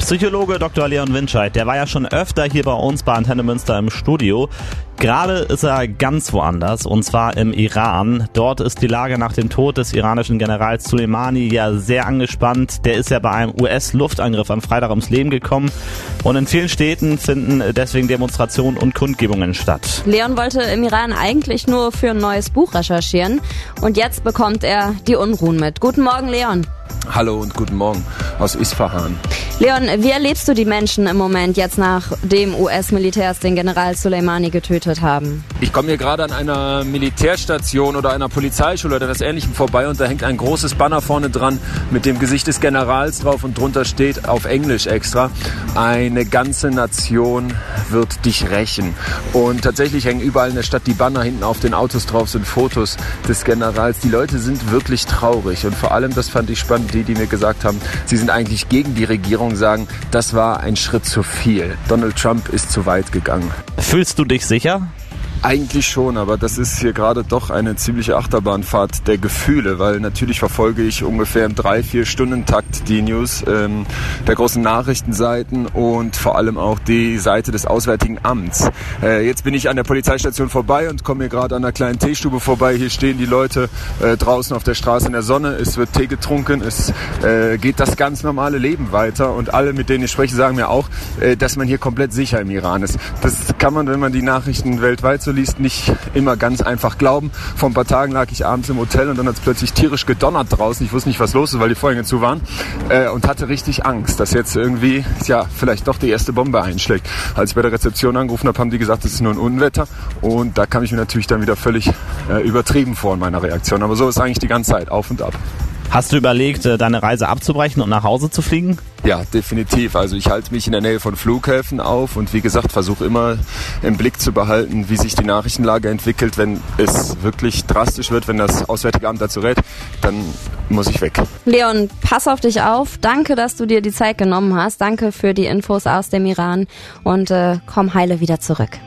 Psychologe Dr. Leon Winscheid, der war ja schon öfter hier bei uns bei Antenne Münster im Studio. Gerade ist er ganz woanders, und zwar im Iran. Dort ist die Lage nach dem Tod des iranischen Generals Soleimani ja sehr angespannt. Der ist ja bei einem US-Luftangriff am Freitag ums Leben gekommen. Und in vielen Städten finden deswegen Demonstrationen und Kundgebungen statt. Leon wollte im Iran eigentlich nur für ein neues Buch recherchieren. Und jetzt bekommt er die Unruhen mit. Guten Morgen, Leon. Hallo und guten Morgen aus Isfahan. Leon, wie erlebst du die Menschen im Moment jetzt, nachdem US-Militärs den General Soleimani getötet haben? Ich komme hier gerade an einer Militärstation oder einer Polizeischule oder etwas Ähnlichem vorbei, und da hängt ein großes Banner vorne dran mit dem Gesicht des Generals drauf, und drunter steht auf Englisch extra: eine ganze Nation wird dich rächen. Und tatsächlich hängen überall in der Stadt die Banner, hinten auf den Autos drauf sind Fotos des Generals. Die Leute sind wirklich traurig, und vor allem, das fand ich spannend, die mir gesagt haben, sie sind eigentlich gegen die Regierung, sagen, das war ein Schritt zu viel. Donald Trump ist zu weit gegangen. Fühlst du dich sicher? Eigentlich schon, aber das ist hier gerade doch eine ziemliche Achterbahnfahrt der Gefühle, weil natürlich verfolge ich ungefähr im 3-4-Stunden-Takt die News der großen Nachrichtenseiten und vor allem auch die Seite des Auswärtigen Amts. Jetzt bin ich an der Polizeistation vorbei und komme hier gerade an einer kleinen Teestube vorbei. Hier stehen die Leute draußen auf der Straße in der Sonne, es wird Tee getrunken, es geht das ganz normale Leben weiter, und alle, mit denen ich spreche, sagen mir auch, dass man hier komplett sicher im Iran ist. Das kann man, wenn man die Nachrichten weltweit so liest, nicht immer ganz einfach glauben. Vor ein paar Tagen lag ich abends im Hotel, und dann hat es plötzlich tierisch gedonnert draußen. Ich wusste nicht, was los ist, weil die Vorhänge zu waren, und hatte richtig Angst, dass jetzt irgendwie, vielleicht doch die erste Bombe einschlägt. Als ich bei der Rezeption angerufen habe, haben die gesagt, das ist nur ein Unwetter, und da kam ich mir natürlich dann wieder völlig übertrieben vor in meiner Reaktion. Aber so ist eigentlich die ganze Zeit, auf und ab. Hast du überlegt, deine Reise abzubrechen und nach Hause zu fliegen? Ja, definitiv. Also ich halte mich in der Nähe von Flughäfen auf und wie gesagt, versuche immer im Blick zu behalten, wie sich die Nachrichtenlage entwickelt. Wenn es wirklich drastisch wird, wenn das Auswärtige Amt dazu rät, dann muss ich weg. Leon, pass auf dich auf. Danke, dass du dir die Zeit genommen hast. Danke für die Infos aus dem Iran, und komm heile wieder zurück.